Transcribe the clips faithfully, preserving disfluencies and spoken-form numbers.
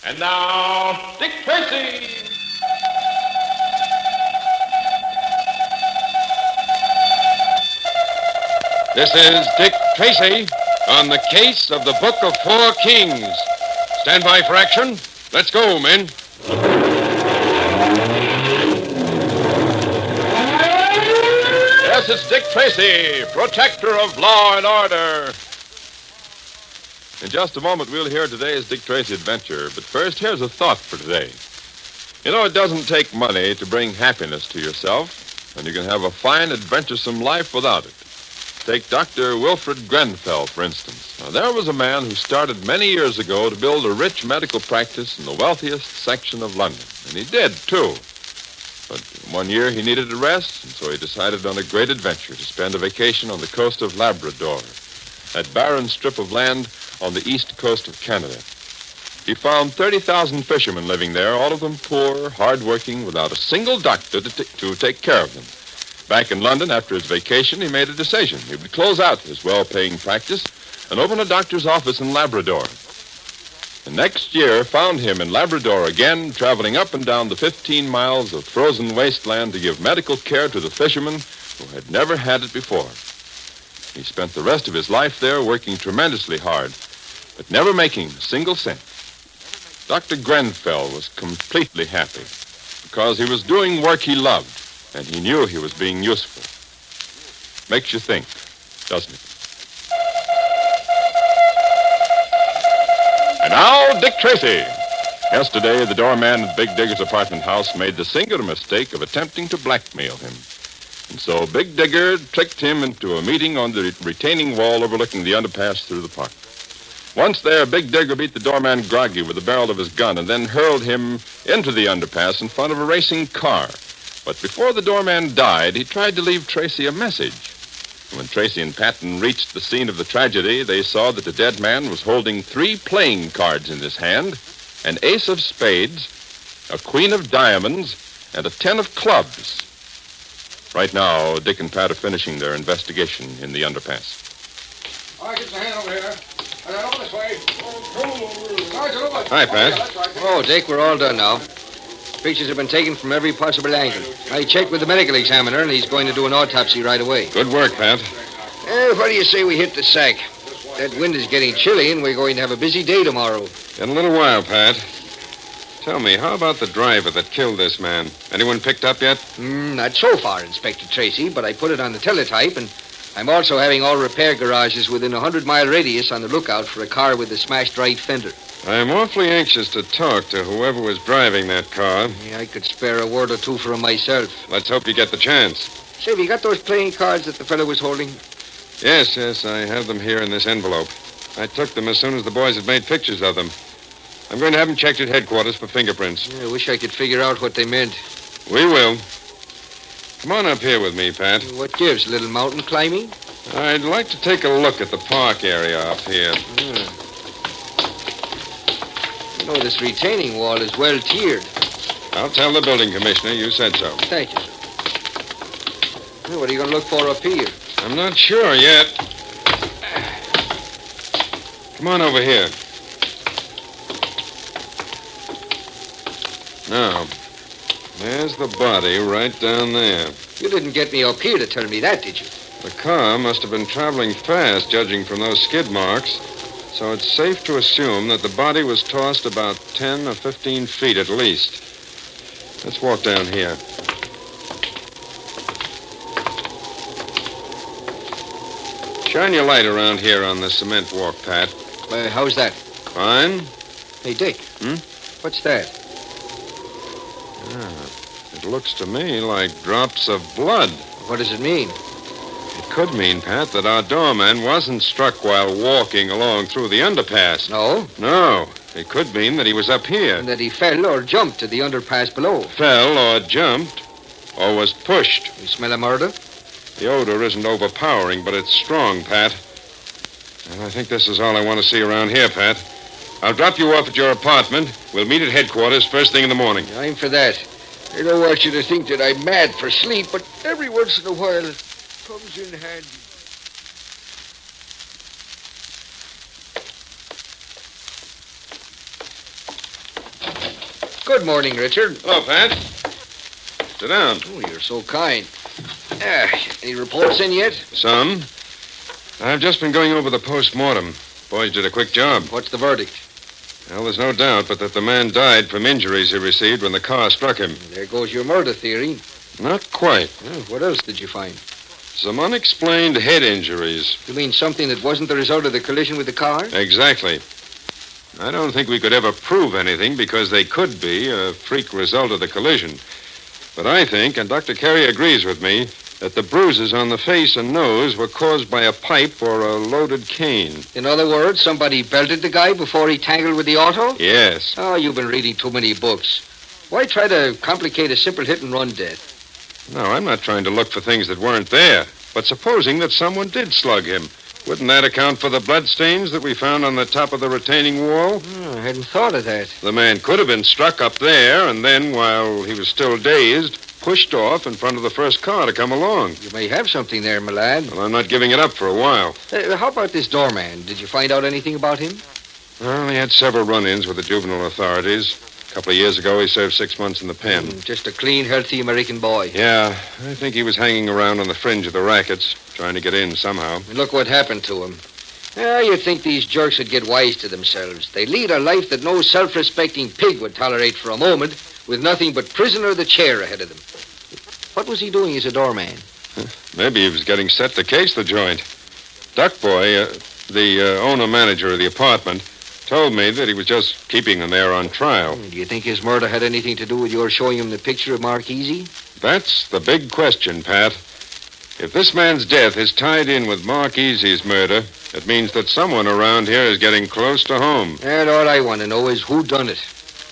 And now, Dick Tracy. This is Dick Tracy on the case of the Book of Four Kings. Stand by for action. Let's go, men. Yes, it's Dick Tracy, protector of law and order. In just a moment, we'll hear today's Dick Tracy adventure. But first, here's a thought for today. You know, it doesn't take money to bring happiness to yourself, and you can have a fine, adventuresome life without it. Take Doctor Wilfred Grenfell, for instance. Now, there was a man who started many years ago to build a rich medical practice in the wealthiest section of London. And he did, too. But one year he needed a rest, and so he decided on a great adventure to spend a vacation on the coast of Labrador, that barren strip of land on the east coast of Canada. He found thirty thousand fishermen living there, all of them poor, hard-working, without a single doctor to, t- to take care of them. Back in London, after his vacation, he made a decision. He would close out his well-paying practice and open a doctor's office in Labrador. The next year found him in Labrador again, traveling up and down the fifteen miles of frozen wasteland to give medical care to the fishermen who had never had it before. He spent the rest of his life there working tremendously hard, but never making a single cent. Doctor Grenfell was completely happy because he was doing work he loved, and he knew he was being useful. Makes you think, doesn't it? And now, Dick Tracy. Yesterday, the doorman at Big Digger's apartment house made the singular mistake of attempting to blackmail him. And so Big Digger tricked him into a meeting on the retaining wall overlooking the underpass through the park. Once there, Big Digger beat the doorman groggy with the barrel of his gun and then hurled him into the underpass in front of a racing car. But before the doorman died, he tried to leave Tracy a message. When Tracy and Patton reached the scene of the tragedy, they saw that the dead man was holding three playing cards in his hand, an ace of spades, a queen of diamonds, and a ten of clubs. Right now, Dick and Pat are finishing their investigation in the underpass. All right, get your hand over here. And then over this way. Hi, Pat. Oh, Dick, we're all done now. Pictures have been taken from every possible angle. I checked with the medical examiner, and he's going to do an autopsy right away. Good work, Pat. Eh, what do you say we hit the sack? That wind is getting chilly, and we're going to have a busy day tomorrow. In a little while, Pat. Tell me, how about the driver that killed this man? Anyone picked up yet? Mm, not so far, Inspector Tracy, but I put it on the teletype, and I'm also having all repair garages within a hundred-mile radius on the lookout for a car with a smashed right fender. I'm awfully anxious to talk to whoever was driving that car. Yeah, I could spare a word or two for him myself. Let's hope you get the chance. Say, have you got those playing cards that the fellow was holding? Yes, yes, I have them here in this envelope. I took them as soon as the boys had made pictures of them. I'm going to have them checked at headquarters for fingerprints. Yeah, I wish I could figure out what they meant. We will. Come on up here with me, Pat. What gives? A little mountain climbing? I'd like to take a look at the park area up here. Yeah. You know, this retaining wall is well tiered. I'll tell the building commissioner you said so. Thank you, sir. Well, what are you going to look for up here? I'm not sure yet. Come on over here. Now, there's the body right down there. You didn't get me up here to tell me that, did you? The car must have been traveling fast, judging from those skid marks. So it's safe to assume that the body was tossed about ten or fifteen feet at least. Let's walk down here. Shine your light around here on the cement walk, Pat. Uh, how's that? Fine. Hey, Dick. Hmm? What's that? Ah, it looks to me like drops of blood. What does it mean? It could mean, Pat, that our doorman wasn't struck while walking along through the underpass. No? No. It could mean that he was up here. And that he fell or jumped to the underpass below. Fell or jumped or was pushed. You smell a murder? The odor isn't overpowering, but it's strong, Pat. And I think this is all I want to see around here, Pat. I'll drop you off at your apartment. We'll meet at headquarters first thing in the morning. I'm for that. I don't want you to think that I'm mad for sleep, but every once in a while it comes in handy. Good morning, Richard. Hello, Pat. Sit down. Oh, you're so kind. Ah, any reports in yet? Some. I've just been going over the post-mortem. Boys did a quick job. What's the verdict? Well, there's no doubt but that the man died from injuries he received when the car struck him. There goes your murder theory. Not quite. Well, what else did you find? Some unexplained head injuries. You mean something that wasn't the result of the collision with the car? Exactly. I don't think we could ever prove anything because they could be a freak result of the collision. But I think, and Doctor Carey agrees with me, that the bruises on the face and nose were caused by a pipe or a loaded cane. In other words, somebody belted the guy before he tangled with the auto? Yes. Oh, you've been reading too many books. Why try to complicate a simple hit-and-run death? No, I'm not trying to look for things that weren't there. But supposing that someone did slug him, wouldn't that account for the bloodstains that we found on the top of the retaining wall? Oh, I hadn't thought of that. The man could have been struck up there and then, while he was still dazed, pushed off in front of the first car to come along. You may have something there, my lad. Well, I'm not giving it up for a while. Uh, how about this doorman? Did you find out anything about him? Well, he had several run-ins with the juvenile authorities. A couple of years ago, he served six months in the pen. Mm, just a clean, healthy American boy. Yeah, I think he was hanging around on the fringe of the rackets, trying to get in somehow. And look what happened to him. Yeah, you'd think these jerks would get wise to themselves. They lead a life that no self-respecting pig would tolerate for a moment, with nothing but prison or the chair ahead of them. What was he doing as a doorman? Maybe he was getting set to case the joint. Duck Boy, uh, the uh, owner-manager of the apartment, told me that he was just keeping them there on trial. Do you think his murder had anything to do with your showing him the picture of Mark Easy? That's the big question, Pat. If this man's death is tied in with Mark Easy's murder, it means that someone around here is getting close to home. And all I want to know is who done it.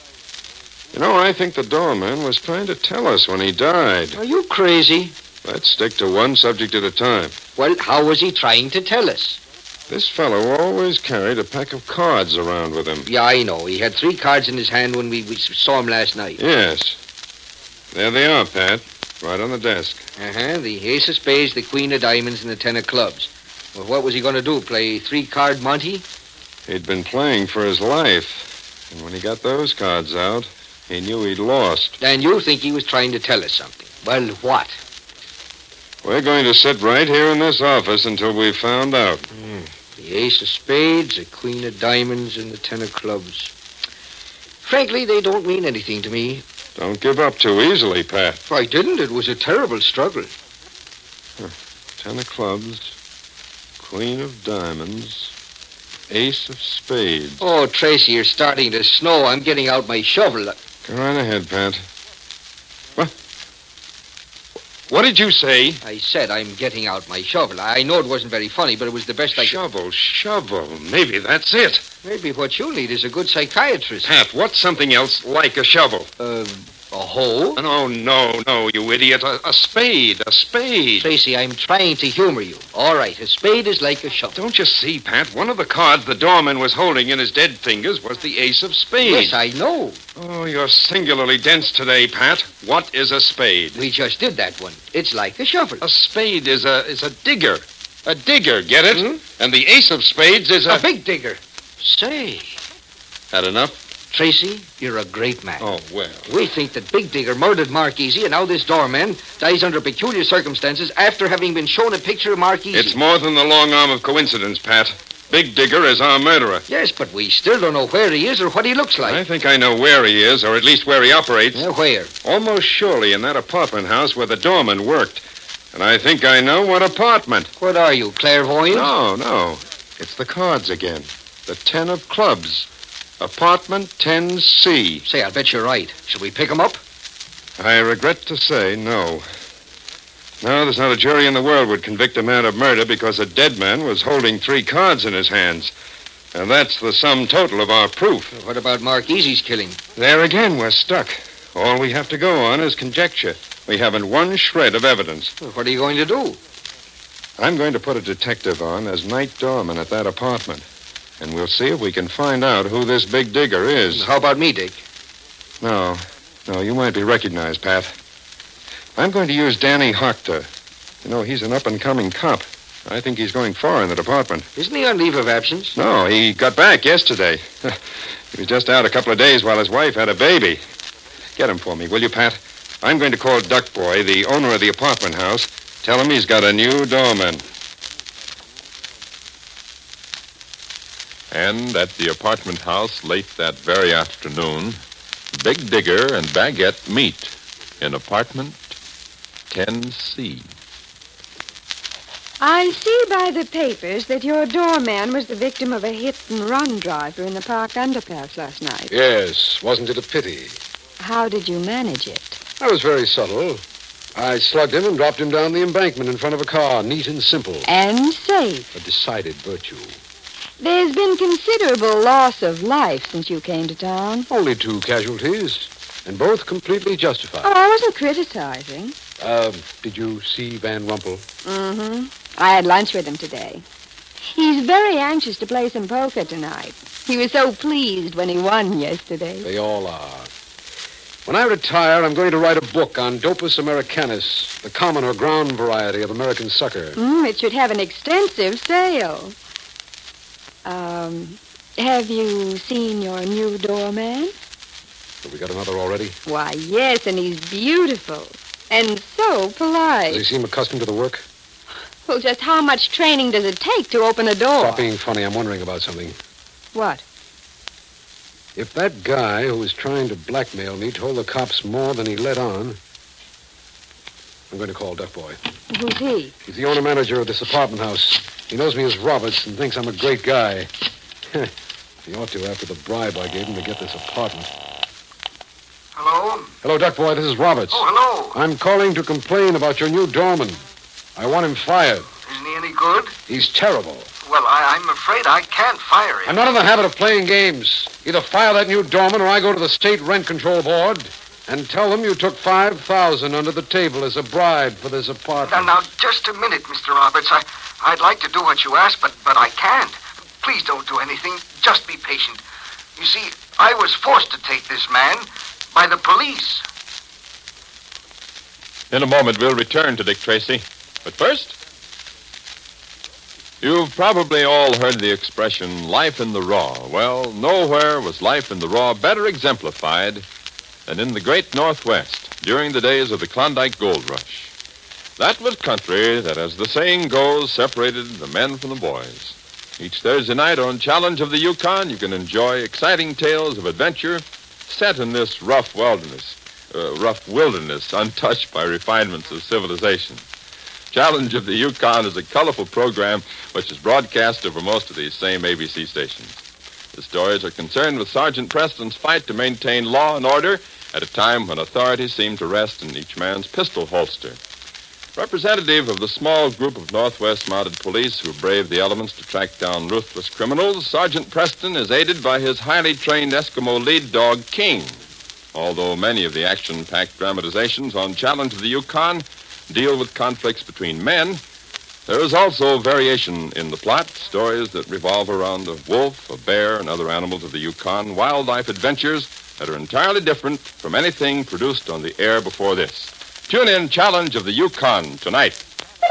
You know, I think the doorman was trying to tell us when he died. Are you crazy? Let's stick to one subject at a time. Well, how was he trying to tell us? This fellow always carried a pack of cards around with him. Yeah, I know. He had three cards in his hand when we, we saw him last night. Yes. There they are, Pat. Right on the desk. Uh-huh. The ace of spades, the queen of diamonds, and the ten of clubs. Well, what was he going to do? Play three-card Monte? He'd been playing for his life. And when he got those cards out, he knew he'd lost. And you think he was trying to tell us something. Well, what? We're going to sit right here in this office until we've found out. Mm. The ace of spades, the queen of diamonds, and the ten of clubs. Frankly, they don't mean anything to me. Don't give up too easily, Pat. I didn't. It was a terrible struggle. Huh. Ten of clubs, queen of diamonds, ace of spades. Oh, Tracy, you're starting to snow. I'm getting out my shovel. Go right ahead, Pat. What? What did you say? I said I'm getting out my shovel. I know it wasn't very funny, but it was the best I could... Shovel, shovel. Maybe that's it. Maybe what you need is a good psychiatrist. Pat, what's something else like a shovel? Uh, a hoe? No, no, no, you idiot. A, a spade, a spade. Tracy, I'm trying to humor you. All right, a spade is like a shovel. Don't you see, Pat? One of the cards the doorman was holding in his dead fingers was the ace of spades. Yes, I know. Oh, you're singularly dense today, Pat. What is a spade? We just did that one. It's like a shovel. A spade is a is a digger. A digger, get it? Hmm? And the ace of spades is a... A big digger. Say, Had enough? Tracy, you're a great man. Oh, well. We think that Big Digger murdered Mark Easy, and now this doorman dies under peculiar circumstances after having been shown a picture of Mark Easy. It's more than the long arm of coincidence, Pat. Big Digger is our murderer. Yes, but we still don't know where he is or what he looks like. I think I know where he is, or at least where he operates. Yeah, where? Almost surely in that apartment house where the doorman worked. And I think I know what apartment. What are you, clairvoyant? No, no. It's the cards again. The ten of clubs. Apartment ten C. Say, I'll bet you're right. Shall we pick him up? I regret to say no. No, there's not a jury in the world would convict a man of murder because a dead man was holding three cards in his hands. And that's the sum total of our proof. What about Mark Easy's killing? There again, we're stuck. All we have to go on is conjecture. We haven't one shred of evidence. Well, what are you going to do? I'm going to put a detective on as night doorman at that apartment. And we'll see if we can find out who this Big Digger is. How about me, Dick? No. No, you might be recognized, Pat. I'm going to use Danny Hochter. You know, he's an up-and-coming cop. I think he's going far in the department. Isn't he on leave of absence? No, he got back yesterday. He was just out a couple of days while his wife had a baby. Get him for me, will you, Pat? I'm going to call Duck Boy, the owner of the apartment house. Tell him he's got a new doorman. And at the apartment house late that very afternoon, Big Digger and Baguette meet in apartment ten C. I see by the papers that your doorman was the victim of a hit-and-run driver in the park underpass last night. Yes, wasn't it a pity? How did you manage it? I was very subtle. I slugged him and dropped him down the embankment in front of a car, neat and simple. And safe. A decided virtue. There's been considerable loss of life since you came to town. Only two casualties, and both completely justified. Oh, I wasn't criticizing. Uh, did you see Van Rumpel? Mm-hmm. I had lunch with him today. He's very anxious to play some poker tonight. He was so pleased when he won yesterday. They all are. When I retire, I'm going to write a book on Dopus americanus, the common or ground variety of American sucker. Mm, it should have an extensive sale. Um, have you seen your new doorman? Have we got another already? Why, yes, and he's beautiful. And so polite. Does he seem accustomed to the work? Well, just how much training does it take to open a door? Stop being funny. I'm wondering about something. What? If that guy who was trying to blackmail me told the cops more than he let on, I'm going to call Duck Boy. Who's he? He's the owner-manager of this apartment house. He knows me as Roberts and thinks I'm a great guy. He ought to after the bribe I gave him to get this apartment. Hello? Hello, Duck Boy. This is Roberts. Oh, hello. I'm calling to complain about your new doorman. I want him fired. Isn't he any good? He's terrible. Well, I, I'm afraid I can't fire him. I'm not in the habit of playing games. Either fire that new doorman or I go to the state rent control board and tell them you took five thousand dollars under the table as a bribe for this apartment. Now, now, just a minute, Mister Roberts. I, I'd like to do what you ask, but, but I can't. Please don't do anything. Just be patient. You see, I was forced to take this man by the police. In a moment, we'll return to Dick Tracy. But first, you've probably all heard the expression, life in the raw. Well, nowhere was life in the raw better exemplified than in the great Northwest during the days of the Klondike Gold Rush. That was country that, as the saying goes, separated the men from the boys. Each Thursday night on Challenge of the Yukon, you can enjoy exciting tales of adventure set in this rough wilderness, uh, rough wilderness untouched by refinements of civilization. Challenge of the Yukon is a colorful program which is broadcast over most of these same A B C stations. The stories are concerned with Sergeant Preston's fight to maintain law and order at a time when authority seemed to rest in each man's pistol holster. Representative of the small group of Northwest Mounted Police who brave the elements to track down ruthless criminals, Sergeant Preston is aided by his highly trained Eskimo lead dog, King. Although many of the action-packed dramatizations on Challenge of the Yukon deal with conflicts between men, there is also variation in the plot, stories that revolve around a wolf, a bear, and other animals of the Yukon, wildlife adventures that are entirely different from anything produced on the air before this. Tune in Challenge of the Yukon tonight.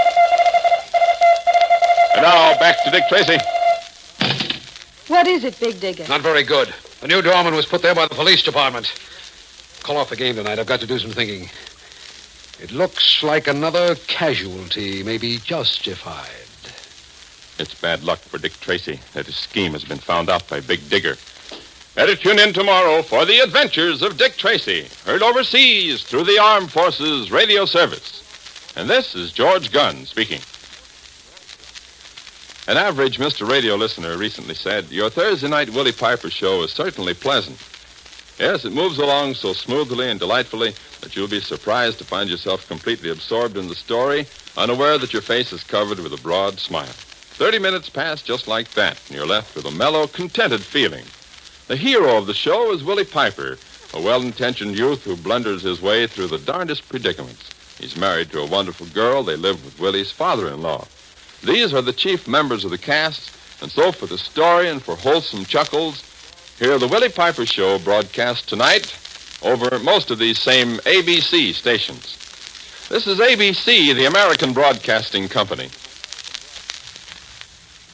And now, back to Dick Tracy. What is it, Big Digger? Not very good. The new doorman was put there by the police department. Call off the game tonight. I've got to do some thinking. It looks like another casualty may be justified. It's bad luck for Dick Tracy that his scheme has been found out by Big Digger. Better tune in tomorrow for the adventures of Dick Tracy, heard overseas through the Armed Forces Radio Service. And this is George Gunn speaking. An average Mister Radio listener recently said, "Your Thursday night Willie Piper show is certainly pleasant." Yes, it moves along so smoothly and delightfully that you'll be surprised to find yourself completely absorbed in the story, unaware that your face is covered with a broad smile. Thirty minutes pass just like that, and you're left with a mellow, contented feeling. The hero of the show is Willie Piper, a well-intentioned youth who blunders his way through the darndest predicaments. He's married to a wonderful girl. They live with Willie's father-in-law. These are the chief members of the cast, and so for the story and for wholesome chuckles, hear the Willie Piper Show broadcast tonight over most of these same A B C stations. This is A B C, the American Broadcasting Company.